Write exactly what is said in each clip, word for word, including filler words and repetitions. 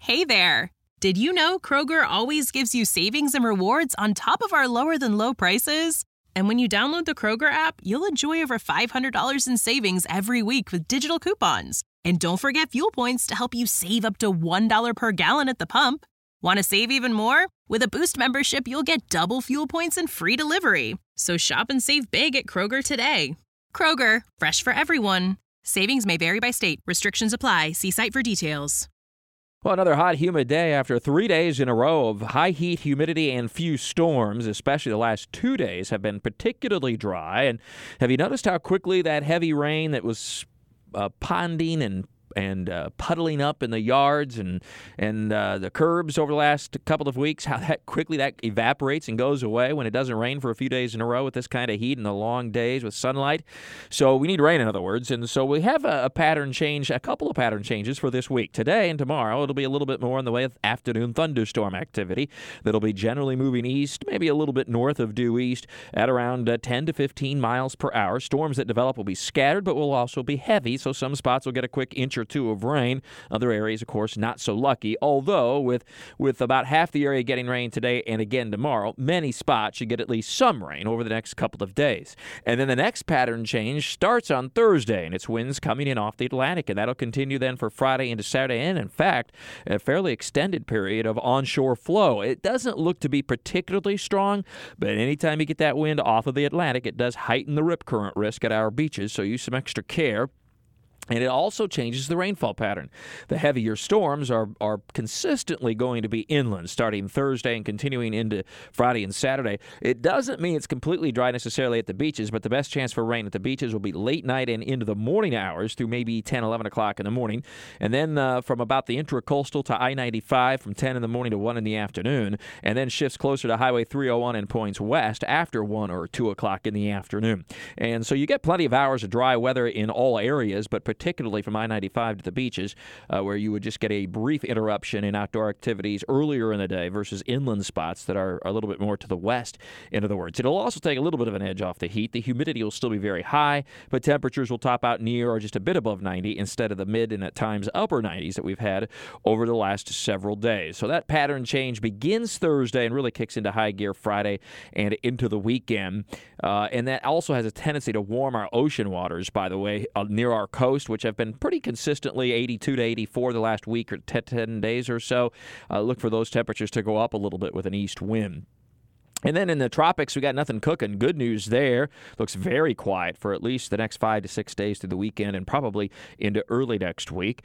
Hey there! Did you know Kroger always gives you savings and rewards on top of our lower-than-low prices? And when you download the Kroger app, you'll enjoy over five hundred dollars in savings every week with digital coupons. And don't forget fuel points to help you save up to one dollar per gallon at the pump. Want to save even more? With a Boost membership, you'll get double fuel points and free delivery. So shop and save big at Kroger today. Kroger, fresh for everyone. Savings may vary by state. Restrictions apply. See site for details. Well, another hot, humid day after three days in a row of high heat, humidity, and few storms, especially the last two days, have been particularly dry. And have you noticed how quickly that heavy rain that was uh, ponding and and uh, puddling up in the yards and and uh, the curbs over the last couple of weeks, how that quickly that evaporates and goes away when it doesn't rain for a few days in a row with this kind of heat and the long days with sunlight. So we need rain, in other words. And so we have a, a pattern change, a couple of pattern changes for this week. Today and tomorrow, it'll be a little bit more in the way of afternoon thunderstorm activity that'll be generally moving east, maybe a little bit north of due east at around uh, ten to fifteen miles per hour. Storms that develop will be scattered, but will also be heavy, so some spots will get a quick inch or two of rain. Other areas, of course, not so lucky. Although, with with about half the area getting rain today and again tomorrow, many spots should get at least some rain over the next couple of days. And then the next pattern change starts on Thursday, and it's winds coming in off the Atlantic, and that'll continue then for Friday into Saturday, and in fact, a fairly extended period of onshore flow. It doesn't look to be particularly strong, but anytime you get that wind off of the Atlantic, it does heighten the rip current risk at our beaches, so use some extra care. And it also changes the rainfall pattern. The heavier storms are, are consistently going to be inland starting Thursday and continuing into Friday and Saturday. It doesn't mean it's completely dry necessarily at the beaches, but the best chance for rain at the beaches will be late night and into the morning hours through maybe ten, eleven o'clock in the morning. And then uh, from about the intracoastal to I ninety-five from ten in the morning to one in the afternoon, and then shifts closer to Highway three oh one and points west after one or two o'clock in the afternoon. And so you get plenty of hours of dry weather in all areas, but particularly from I ninety-five to the beaches, uh, where you would just get a brief interruption in outdoor activities earlier in the day versus inland spots that are a little bit more to the west, in other words. It'll also take a little bit of an edge off the heat. The humidity will still be very high, but temperatures will top out near or just a bit above ninety instead of the mid and at times upper nineties that we've had over the last several days. So that pattern change begins Thursday and really kicks into high gear Friday and into the weekend. Uh, and that also has a tendency to warm our ocean waters, by the way, uh, near our coast, which have been pretty consistently eighty-two to eighty-four the last week or ten days or so. Uh, look for those temperatures to go up a little bit with an east wind. And then in the tropics, we got nothing cooking. Good news there. Looks very quiet for at least the next five to six days through the weekend and probably into early next week.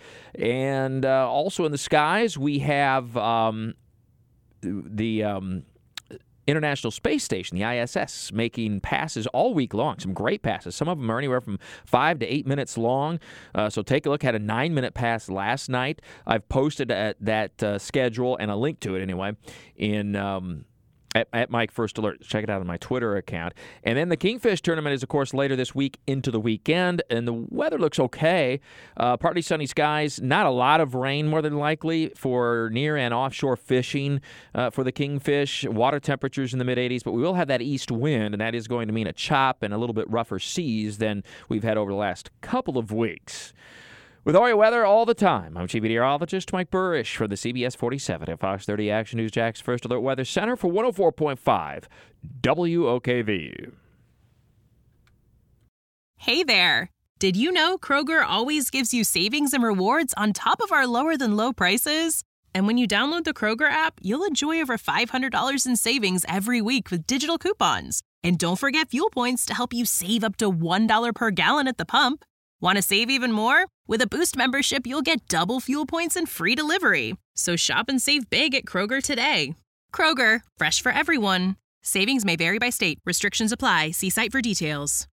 And uh, also in the skies, we have um, the... Um, International Space Station, the I S S, making passes all week long. Some great passes. Some of them are anywhere from five to eight minutes long. Uh, so take a look. Had a nine-minute pass last night. I've posted at that uh, schedule and a link to it anyway in um, at, at Mike First Alert. Check it out on my Twitter account. And then the Kingfish tournament is, of course, later this week into the weekend. And the weather looks okay. Uh, partly sunny skies. Not a lot of rain, more than likely, for near and offshore fishing uh, for the Kingfish. Water temperatures in the mid-eighties. But we will have that east wind, and that is going to mean a chop and a little bit rougher seas than we've had over the last couple of weeks. With all your weather all the time, I'm Chief Meteorologist Mike Burrish for the C B S forty-seven at Fox thirty Action News Jack's First Alert Weather Center for one oh four point five W O K V. Hey there! Did you know Kroger always gives you savings and rewards on top of our lower-than-low prices? And when you download the Kroger app, you'll enjoy over five hundred dollars in savings every week with digital coupons. And don't forget fuel points to help you save up to one dollar per gallon at the pump. Want to save even more? With a Boost membership, you'll get double fuel points and free delivery. So shop and save big at Kroger today. Kroger, fresh for everyone. Savings may vary by state. Restrictions apply. See site for details.